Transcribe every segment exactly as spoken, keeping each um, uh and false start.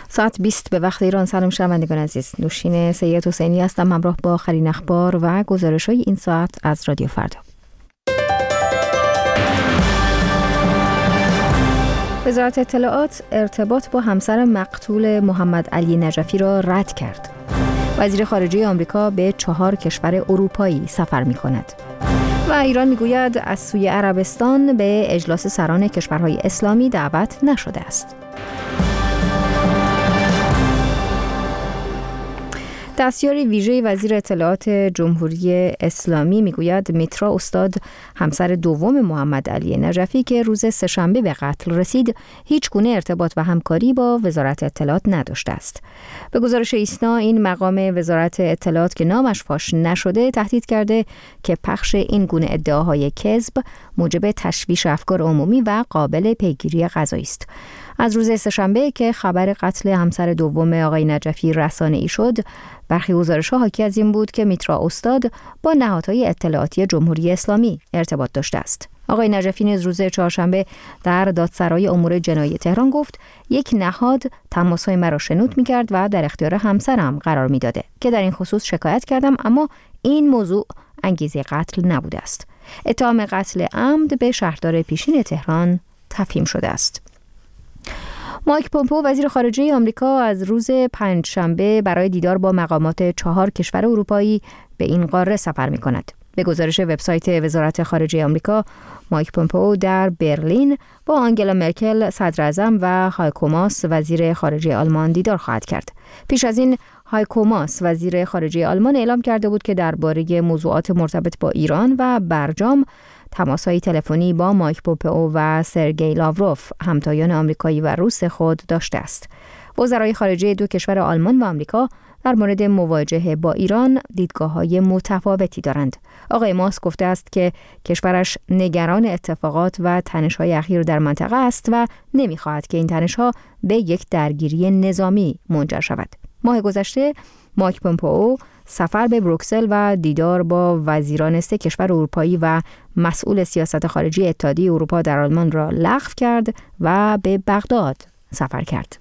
ساعت بیست به وقت ایران. سلام شنوندگان عزیز، نوشین سید حسینی هستم همراه با آخرین اخبار و گزارش‌های این ساعت از رادیو فردا. وزارت اطلاعات ارتباط با همسر مقتول محمد علی نجفی را رد کرد. وزیر خارجه آمریکا به چهار کشور اروپایی سفر می‌کند. و ایران میگوید از سوی عربستان به اجلاس سران کشورهای اسلامی دعوت نشده است. دستیار ویژه وزیر اطلاعات جمهوری اسلامی میگوید میترا استاد، همسر دوم محمد علی نجفی که روز سه‌شنبه به قتل رسید، هیچ گونه ارتباط و همکاری با وزارت اطلاعات نداشته است. به گزارش ایسنا، این مقام وزارت اطلاعات که نامش فاش نشده تهدید کرده که پخش این گونه ادعاهای کذب موجب تشویش افکار عمومی و قابل پیگیری قضایی است. از روز سه‌شنبه که خبر قتل همسر دوم آقای نجفی رسانه‌ای شد، برخی گزارش‌ها حاکی از این بود که میترا استاد با نهادهای اطلاعاتی جمهوری اسلامی ارتباط داشته است. آقای نجفی نیز روز چهارشنبه در دادسرای امور جنایی تهران گفت یک نهاد تماس‌های مرا شنود می‌کرد و در اختیار همسرم قرار می‌داده که در این خصوص شکایت کردم، اما این موضوع انگیزه قتل نبوده است. اتهام قتل عمد به شهردار پیشین تهران تفهیم شده است. مایک پومپئو وزیر خارجه آمریکا از روز پنجشنبه برای دیدار با مقامات چهار کشور اروپایی به این قاره سفر می‌کند. به گزارش وبسایت وزارت خارجه آمریکا، مایک پومپئو در برلین با آنگلا مرکل صدر اعظم و هایکو ماس وزیر خارجه آلمان دیدار خواهد کرد. پیش از این هایکو ماس وزیر خارجه آلمان اعلام کرده بود که درباره موضوعات مرتبط با ایران و برجام تماس‌های تلفنی با مایک پومپئو و سرگئی لاوروف، همتایان آمریکایی و روس خود داشته است. وزرای خارجه دو کشور آلمان و آمریکا در مورد مواجهه با ایران دیدگاه‌های متفاوتی دارند. آقای ماس گفته است که کشورش نگران اتفاقات و تنش‌های اخیر در منطقه است و نمی‌خواهد که این تنش‌ها به یک درگیری نظامی منجر شود. ماه گذشته مایک پومپئو سفر به بروکسل و دیدار با وزیران سه کشور اروپایی و مسئول سیاست خارجی اتحادیه اروپا در آلمان را لغو کرد و به بغداد سفر کرد.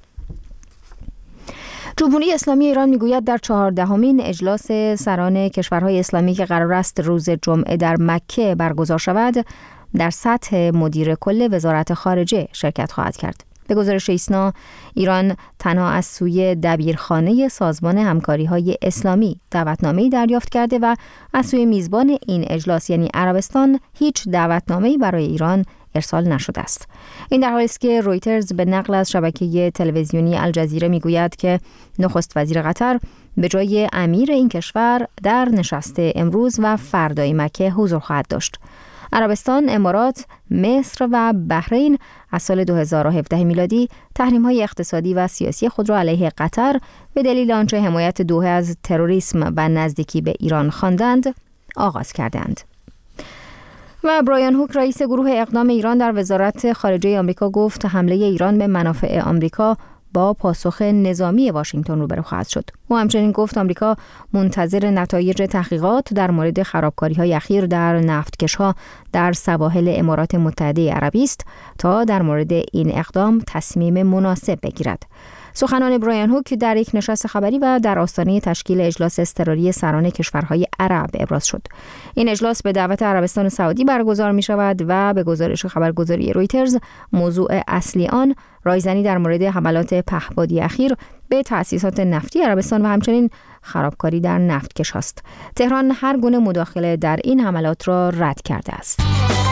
جمهوری اسلامی ایران میگوید در چهاردهمین اجلاس سران کشورهای اسلامی که قرار است روز جمعه در مکه برگزار شود، در سطح مدیر کل وزارت خارجه شرکت خواهد کرد. به گزارش ایسنا، ایران تنها از سوی دبیرخانه سازمان همکاری‌های اسلامی دعوتنامه‌ای دریافت کرده و از سوی میزبان این اجلاس یعنی عربستان هیچ دعوتنامه‌ای برای ایران ارسال نشده است. این در حالی است که رویترز به نقل از شبکه تلویزیونی الجزیره میگوید که نخست وزیر قطر به جای امیر این کشور در نشست امروز و فردای مکه حضور خواهد داشت. عربستان، امارات، مصر و بحرین از سال دو هزار و هفده میلادی تحریم‌های اقتصادی و سیاسی خود را علیه قطر به دلیل آنچه حمایت دوحه از تروریسم و نزدیکی به ایران خواندند آغاز کردند. و برایان هوک رئیس گروه اقدام ایران در وزارت خارجه آمریکا گفت حمله ایران به منافع آمریکا با پاسخ نظامی واشنگتن روبرو خواهد شد. او همچنین گفت آمریکا منتظر نتایج تحقیقات در مورد خرابکاری‌های اخیر در نفتکش‌ها در سواحل امارات متحده عربی است تا در مورد این اقدام تصمیم مناسب بگیرد. سخنان برایان هوک در یک نشست خبری و در آستانه تشکیل اجلاس اضطراری سران کشورهای عرب ابراز شد. این اجلاس به دعوت عربستان سعودی برگزار می شود و به گزارش خبرگزاری رویترز موضوع اصلی آن رایزنی در مورد حملات پهپادی اخیر به تأسیسات نفتی عربستان و همچنین خرابکاری در نفتکش است. تهران هر گونه مداخله در این حملات را رد کرده است.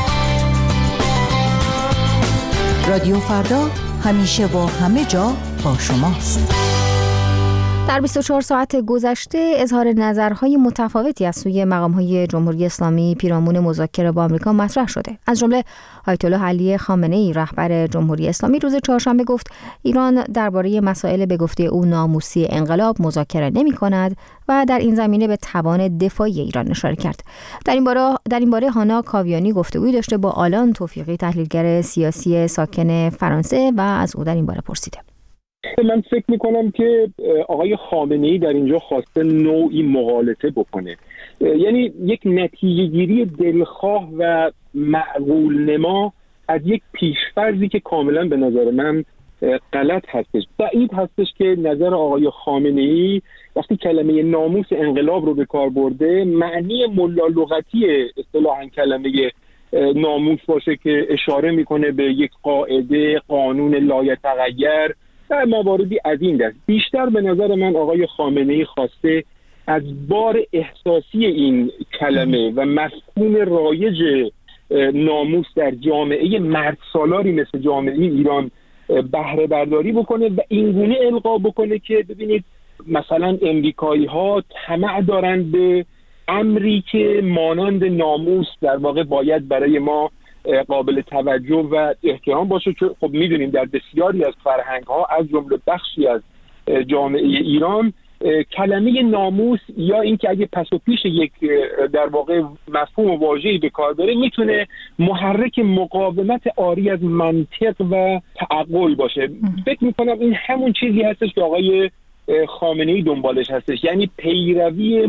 رادیو فردا همیشه و همه جا با شماست. در بیست و چهار ساعت گذشته اظهار نظرهای متفاوتی از سوی مقام‌های جمهوری اسلامی پیرامون مذاکره با آمریکا مطرح شده. از جمله آیت الله علی خامنه‌ای رهبر جمهوری اسلامی روز چهارشنبه گفت ایران درباره مسائل به گفته او ناموسی انقلاب مذاکره نمی‌کند و در این زمینه به توان دفاعی ایران اشاره کرد. در این باره در این باره هانا کاویانی گفتگویی داشته با آلان توفیقی تحلیلگر سیاسی ساکن فرانسه و از او در این باره پرسیده. من فکر میکنم که آقای خامنه‌ای در اینجا خواسته نوعی مغالطه بکنه، یعنی یک نتیجه گیری دلخواه و معقول نما از یک پیشفرضی که کاملا به نظر من غلط هستش. بعید هستش که نظر آقای خامنه‌ای وقتی کلمه ناموس انقلاب رو به کار برده معنی ملا لغتی اصطلاحاً کلمه ناموس باشه که اشاره میکنه به یک قاعده قانون لایتغیر در مواردی از این دست. بیشتر به نظر من آقای خامنه‌ای خواسته از بار احساسی این کلمه و مفهوم رایج ناموس در جامعه مردسالاری مثل جامعه ایران بهره برداری بکنه و اینگونه القا بکنه که ببینید مثلا امریکایی ها طمع دارند به امری که مانند ناموس در واقع باید برای ما قابل توجه و احترام باشه، که خب میدونیم در بسیاری از فرهنگ ها از جمله بخشی از جامعه ایران کلمه ناموس یا اینکه اگه پس و پیش یک در واقع مفهوم و واژه‌ای به کار بره میتونه محرک مقاومت عاری از منطق و تعقل باشه. فکر میکنم این همون چیزی هستش که آقای خامنه‌ای دنبالش هستش، یعنی پیروی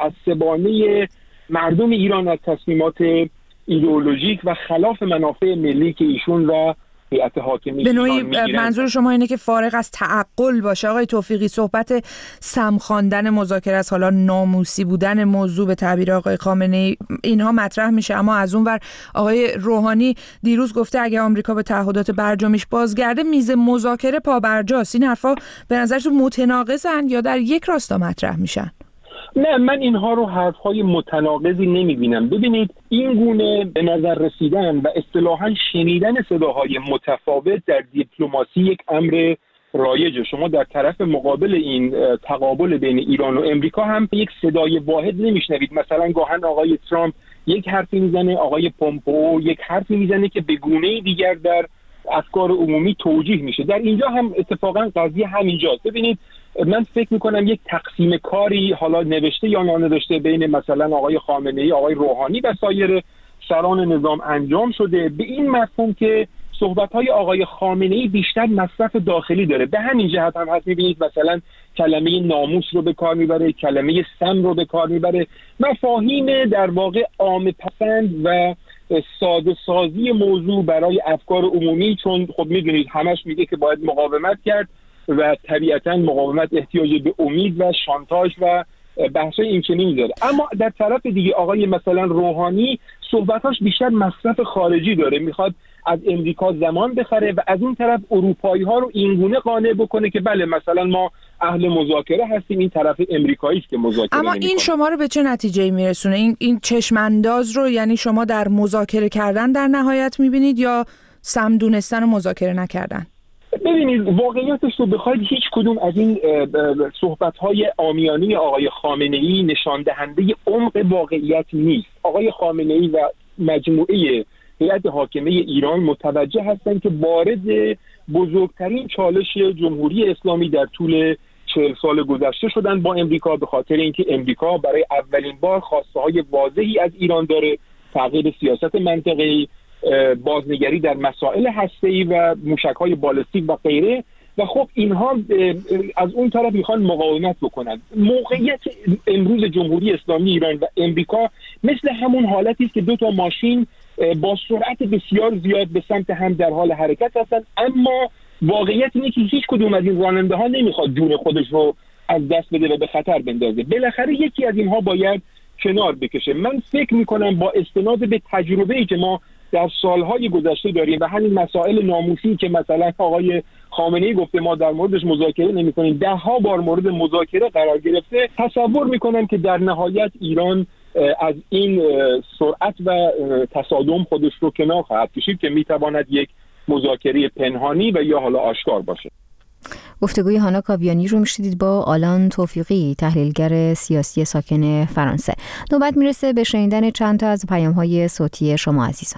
متعصبانه مردم ایران از تصمیمات ایدئولوژیک و خلاف منافع ملی که ایشون و هیئت حاکمه به نوعی منظور شما اینه که فارغ از تعقل باشه. آقای توفیقی، صحبت سم خواندن مذاکره از حالا ناموسی بودن موضوع به تعبیر آقای خامنه‌ای اینها مطرح میشه، اما از اون ور آقای روحانی دیروز گفته اگه آمریکا به تعهدات برجامیش بازگرده میز مذاکره پابرجاست. این حرفا به نظرتون متناقضن یا در یک راستا مطرح میشن؟ نه، من اینها رو حرفهای متناقضی نمیبینم. ببینید این گونه به نظر رسیدن و اصطلاحاً شنیدن صداهای متفاوت در دیپلماسی یک امر رایجه. شما در طرف مقابل این تقابل بین ایران و امریکا هم یک صدای واحد نمیشنوید. مثلا گاهن آقای ترامپ یک حرفی میزنه، آقای پومپئو یک حرفی میزنه که به گونه دیگر در افکار عمومی توجیه میشه. در اینجا هم اتفاقاً قضیه همینجاست. ببینید من فکر میکنم یک تقسیم کاری حالا نوشته یا نانوشته بین مثلا آقای خامنه‌ای، آقای روحانی و سایر سران نظام انجام شده به این مفهوم که صحبت‌های آقای خامنه‌ای بیشتر مصرف داخلی داره. به همین جهت هم هست می‌بینید مثلا کلمه ناموس رو به کار میبره، کلمه سم رو به کار میبره، مفاهیم در واقع عامه پسند و ساده سازی موضوع برای افکار عمومی، چون خب میدونید همش میگه که باید مقاومت کرد و طبیعتاً مقاومت احتیاج به امید و شانتاژ و بحثای این چنینی داره. اما در طرف دیگه آقای مثلا روحانی صحبتاش بیشتر مصرف خارجی داره، میخواد از امریکا زمان بخره و از اون طرف اروپایی ها رو اینگونه قانع بکنه که بله مثلا ما اهل مذاکره هستیم، این طرف امریکایی است که مذاکره اما نمی‌کنه. این شما رو به چه نتیجه‌ای میرسونه؟ این این چشم انداز رو یعنی شما در مذاکره کردن در نهایت میبینید یا سم دونستن و مذاکره نکردن؟ ببینید واقعیتش رو بخواید هیچ کدوم از این صحبت‌های عامیانه آقای خامنه‌ای نشان دهنده عمق واقعیت نیست. آقای خامنه‌ای و مجموعه هیئت حاکمه ایران متوجه هستند که وارد بزرگترین چالش جمهوری اسلامی در طول چهل سال گذشته شدن با امریکا، به خاطر اینکه امریکا برای اولین بار خواسته‌های واضحی از ایران داره، تغییر سیاست منطقه‌ای، بازنگری در مسائل هسته‌ای و موشک‌های بالستیک و غیره، و خب اینها از اون طرف میخوان مقاومت بکنن. موقعیت امروز جمهوری اسلامی ایران و امریکا مثل همون حالتی است که دو تا ماشین با سرعت بسیار زیاد به سمت هم در حال حرکت هستن، اما واقعیت اینه که هیچ کدوم از این راننده ها نمیخواد جون خودش رو از دست بده و به خطر بندازه. بالاخره یکی از اینها باید کنار بکشه. من فکر میکنم با استناد به تجربه‌ای که ما در سالهای گذشته داریم و همین مسائل ناموسی که مثلا آقای خامنه‌ای گفته ما در موردش مذاکره نمی‌کنیم، ده ها بار مورد مذاکره قرار گرفته، تصور می‌کنم که در نهایت ایران از این سرعت و تصادم خودش رو کنار خواهد کشید که می‌تواند یک مذاکره پنهانی و یا حالا آشکار باشه. گفتگوی هانا کاویانی رو میشنیدید با آلان توفیقی، تحلیلگر سیاسی ساکن فرانسه. نوبت میرسه به شنیدن چند تا از پیام‌های صوتی شما عزیزان.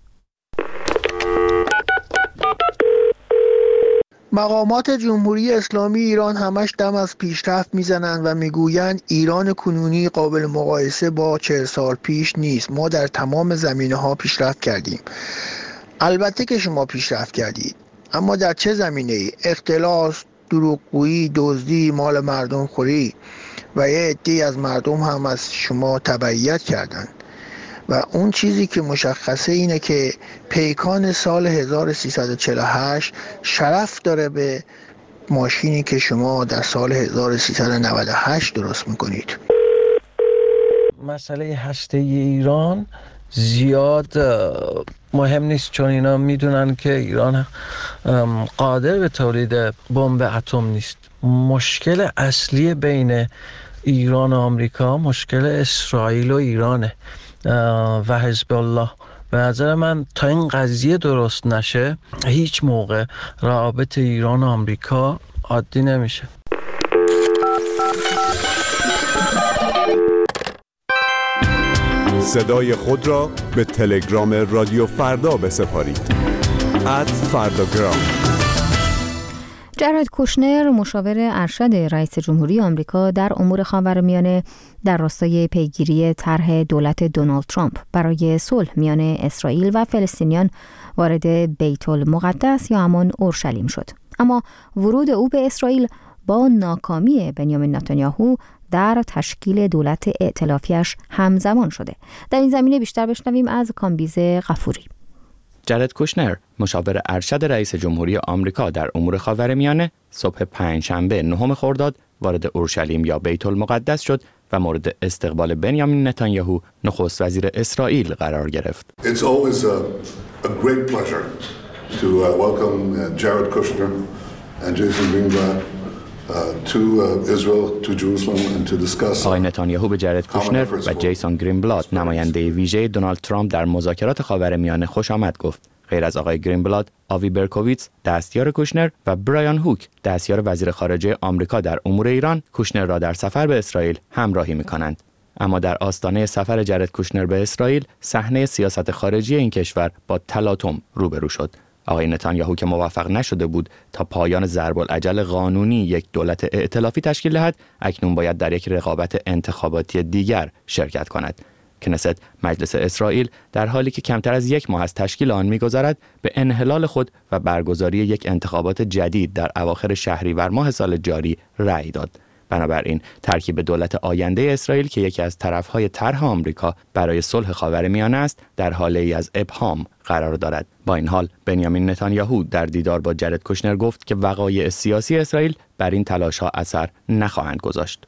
مقامات جمهوری اسلامی ایران همش دم از پیشرفت میزنند و میگویند ایران کنونی قابل مقایسه با چهل سال پیش نیست. ما در تمام زمینه‌ها پیشرفت کردیم. البته که شما پیشرفت کردید، اما در چه زمینه‌ای؟ اختلاس، دروغگویی، دزدی، مال مردم خوری و یه عده‌ای از مردم هم از شما تبعیت کردند. و اون چیزی که مشخصه اینه که پیکان سال هزار و سیصد و چهل و هشت شرف داره به ماشینی که شما در سال هزار و سیصد و نود و هشت درست میکنید. مسئله هسته ایران زیاد مهم نیست، چون اینا میدونن که ایران قادر به تولید بمب اتم نیست. مشکل اصلی بین ایران و آمریکا مشکل اسرائیل و ایرانه و حزب الله. به نظر من تا این قضیه درست نشه هیچ موقع رابطه ایران و آمریکا عادی نمیشه. صدای خود را به تلگرام رادیو فردا بسپارید. ات فرداگرام. جرد کوشنر، مشاور ارشد رئیس جمهوری آمریکا در امور خاورمیانه، در راستای پیگیری طرح دولت دونالد ترامپ برای صلح میان اسرائیل و فلسطینیان وارد بیت المقدس یا همان اورشلیم شد. اما ورود او به اسرائیل با ناکامی بنیامین نتانیاهو در تشکیل دولت ائتلافیش همزمان شده. در این زمینه بیشتر بشنویم از کامبیز غفوری. جرد کوشنر، مشاور ارشد رئیس جمهوری آمریکا در امور خاورمیانه، صبح پنجشنبه نهم خرداد وارد اورشلیم یا بیت المقدس شد و مورد استقبال بنیامین نتانیاهو، نخست وزیر اسرائیل، قرار گرفت. It's always a, a great pleasure to uh, welcome uh, Jared Kushner and Jason Greenblatt uh, to uh, Israel, to Jerusalem and to discuss. آقای نتانیاهو به جرد کوشنر و جیسون گرینبلات، نماینده ویژه دونالد ترامپ در مذاکرات خاورمیانه، خوش آمد گفت. غیر از آقای گرینبلات، آوی برکوویتس، دستیار کوشنر، و برایان هوک، دستیار وزیر خارجه آمریکا در امور ایران، کوشنر را در سفر به اسرائیل همراهی می‌کنند. اما در آستانه سفر جرد کوشنر به اسرائیل، صحنه سیاست خارجی این کشور با تلاطم روبرو شد. آقای نتانیاهو که موفق نشده بود تا پایان ضرب العجل قانونی یک دولت ائتلافی تشکیل دهد، اکنون باید در یک رقابت انتخاباتی دیگر شرکت کند. کنست، مجلس اسرائیل، در حالی که کمتر از یک ماه از تشکیل آن می‌گذرد، به انحلال خود و برگزاری یک انتخابات جدید در اواخر شهریور ماه سال جاری رأی داد. بنابراین ترکیب دولت آینده اسرائیل که یکی از طرف‌های طرح آمریکا برای صلح خاورمیانه است، در حاله ای از ابهام قرار دارد. با این حال بنیامین نتانیاهو در دیدار با جرد کوشنر گفت که وقایع سیاسی اسرائیل بر این تلاش‌ها اثر نخواهند گذاشت.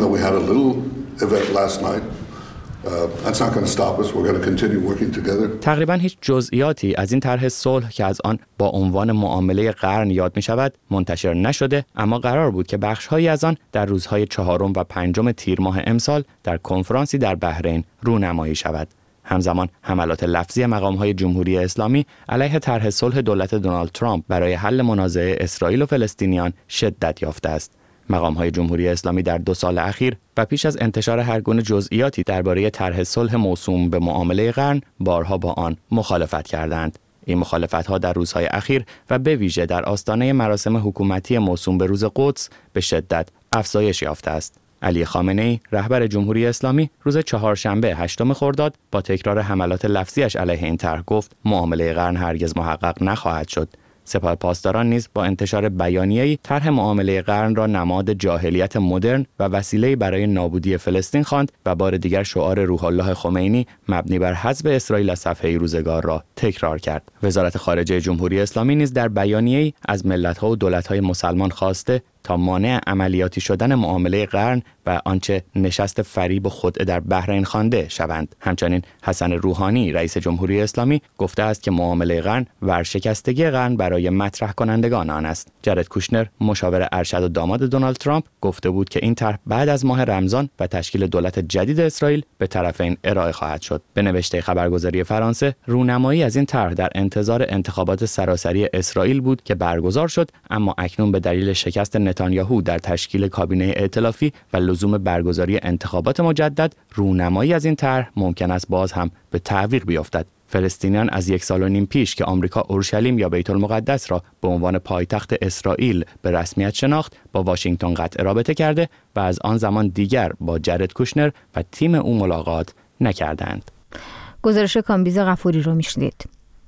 تقریباً هیچ جزئیاتی از این طرح صلح که از آن با عنوان معامله قرن یاد می شود منتشر نشده، اما قرار بود که بخش‌هایی از آن در روزهای چهارم و پنجم تیر ماه امسال در کنفرانسی در بحرین رونمایی شود. همزمان حملات لفظی مقام‌های جمهوری اسلامی علیه طرح صلح دولت دونالد ترامپ برای حل منازعه اسرائیل و فلسطینیان شدت یافته است. مقام‌های جمهوری اسلامی در دو سال اخیر و پیش از انتشار هر گونه جزئیاتی درباره طرح صلح موسوم به معامله قرن، بارها با آن مخالفت کردند. این مخالفت‌ها در روزهای اخیر و به ویژه در آستانه مراسم حکومتی موسوم به روز قدس به شدت افزایش یافته است. علی خامنه‌ای، رهبر جمهوری اسلامی، روز چهارشنبه هشتم خرداد با تکرار حملات لفظیش علیه این طرح گفت معامله قرن هرگز محقق نخواهد شد. سپاه پاسداران نیز با انتشار بیانیه‌ای طرح معامله قرن را نماد جاهلیت مدرن و وسیله‌ای برای نابودی فلسطین خواند و بار دیگر شعار روح الله خمینی مبنی بر حذف اسرائیل از صفحه روزگار را تکرار کرد. وزارت خارجه جمهوری اسلامی نیز در بیانیه‌ای از ملت‌ها و دولت‌های مسلمان خواسته تا مانع عملیاتی شدن معامله قرن و آنچه نشست فریب و خدعه در بحرین خوانده شوند. همچنین حسن روحانی، رئیس جمهوری اسلامی، گفته است که معامله قرن ورشکستگی قرن برای مطرح کنندگان آن است. جرد کوشنر، مشاور ارشد و داماد دونالد ترامپ، گفته بود که این طرح بعد از ماه رمضان و تشکیل دولت جدید اسرائیل به طرفین ارائه خواهد شد. به نوشته خبرگزاری فرانسه، رونمایی از این طرح در انتظار انتخابات سراسری اسرائیل بود که برگزار شد، اما اکنون به دلیل شکست نتانیاهو در تشکیل کابینه ائتلافی و لزوم برگزاری انتخابات مجدد، رونمایی از این طرح ممکن است باز هم به تعویق بیفتد. فلسطینیان از یک سال و نیم پیش که آمریکا اورشلیم یا بیت المقدس را به عنوان پایتخت اسرائیل به رسمیت شناخت، با واشنگتن قطع رابطه کرده و از آن زمان دیگر با جرد کوشنر و تیم او ملاقات نکردند. گزارش کامبیز غفوری رو میشنید.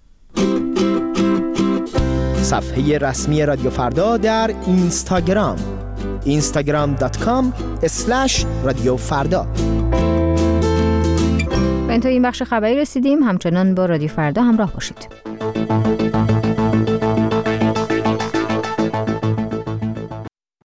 صفحه رسمی رادیو فردا در اینستاگرام اینستاگرام دات کام اسلش رادیو فردا. به انتهای این بخش خبری رسیدیم. همچنان با رادیو فردا همراه باشید.